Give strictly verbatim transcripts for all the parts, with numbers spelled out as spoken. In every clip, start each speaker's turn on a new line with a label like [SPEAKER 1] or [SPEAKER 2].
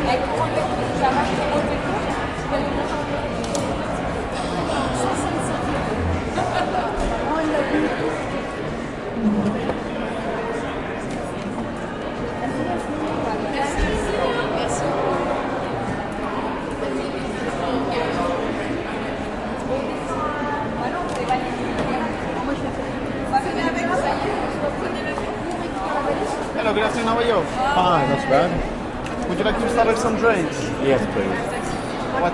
[SPEAKER 1] Hello, good afternoon, how are you?
[SPEAKER 2] Hi, that's bad.
[SPEAKER 1] Would you like to start with some drinks?
[SPEAKER 2] Yes, please.
[SPEAKER 1] What?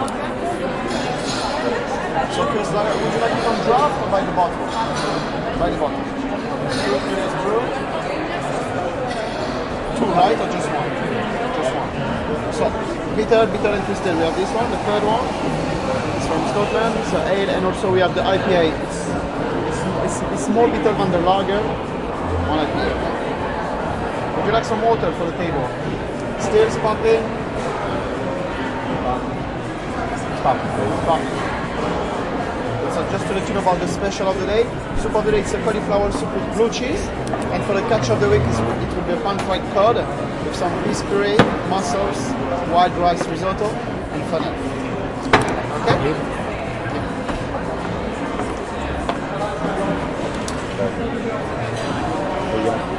[SPEAKER 1] So, Chris, like, would you like it on draft or by the bottle? By the bottle. Two, Chris, brew. Two, right, or just one? Just one. So, bitter, bitter and twisted. We have this one, the third one. It's from Scotland. So, ale, and also we have the I P A. It's, it's, it's, it's more bitter than the lager. One I P A. Would you like some water for the table? Still sparkling?
[SPEAKER 2] Sparkling, please.
[SPEAKER 1] Sparkling. So just to let you know about the special of the day, soup of the day, it's a cauliflower soup with blue cheese, and for the catch of the week, it's, it will be a pan fried cod with some beef puree, mussels, wild rice risotto, and fennel. Okay?
[SPEAKER 2] Yeah.